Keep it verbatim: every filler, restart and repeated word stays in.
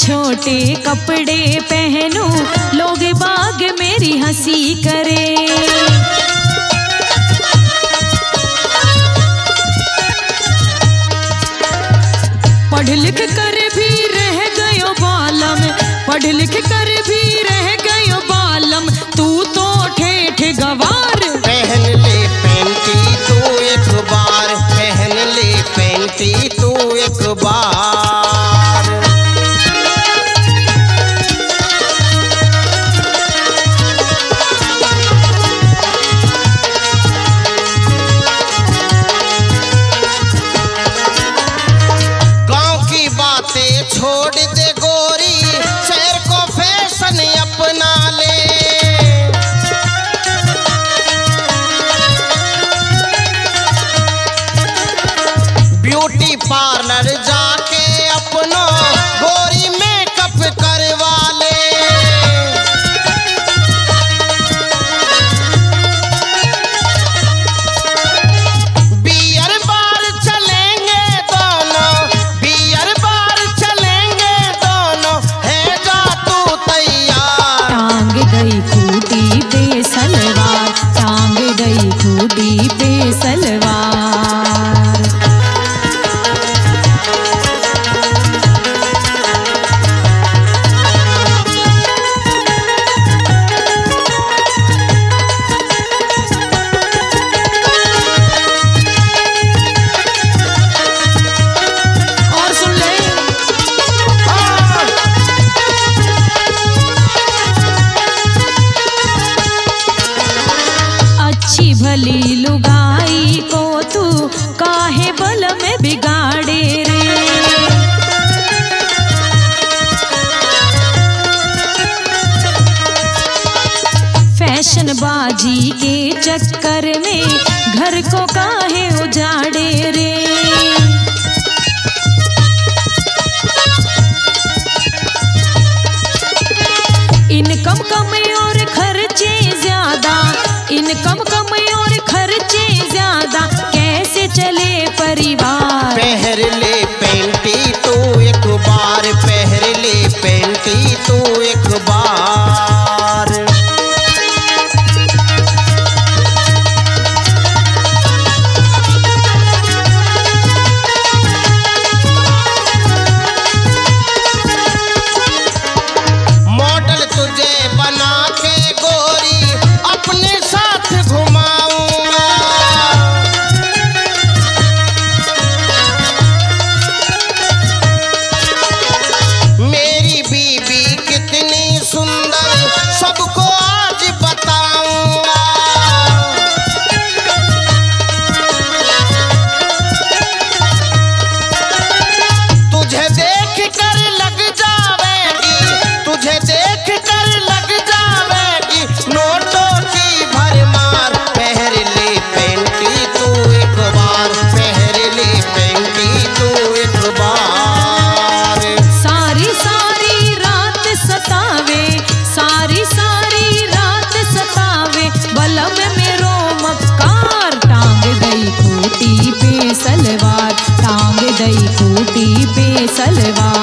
छोटे कपड़े पहनूं, लोग बाग मेरी हंसी करे। पढ़ लिख कर भी रह गयो बालम, पढ़ लिख कर भी रह गयो बालम, तू तो ठेठ गवार। पहन ले पेंटी तू एक बार, पहन ले पेंटी तू एक बार। गांव की बातें छोड़ दे गोरी, शहर को फैशन अपना ले। ब्यूटी पार्लर जाके अपनो गोरी मेकअप करवा ले। बियर बार चलेंगे दोनों, बियर बार चलेंगे दोनों, है जा तू तैयार। टांग गई खूटी पे सलवार, टांग गई खूटी पे सलवार। और सुन ले, अच्छी भली लुगाई को तू काहे बल में बिगाड़े रे। फैशन बाजी के चक्कर में घर को काहे उजाड़े रे। इनकम कम और खर्चे ज्यादा, इनकम कम और खर्चे ज्यादा, कैसे चले परिवार। पहर ले पेंटी तू एक बार, पहर ले पेंटी तू एक बार। मॉडल तुझे बना के गोरी अपने साथ घुमाऊंगा। मेरी बीबी कितनी सुंदर सबको आज बताऊंगा। तुझे देख कर लग जावेगी, तुझे देख कर लग जावेगी नोटों की भरमार। पहर ले पेंटी तू एक बार, पहर ले पेंटी तू एक बार। सारी सारी रात सतावे, सारी सारी रात सतावे, बलम मेरो मक्कार। टांग गई खूटी पे सलवार, टांग गई खूटी पे सलवार।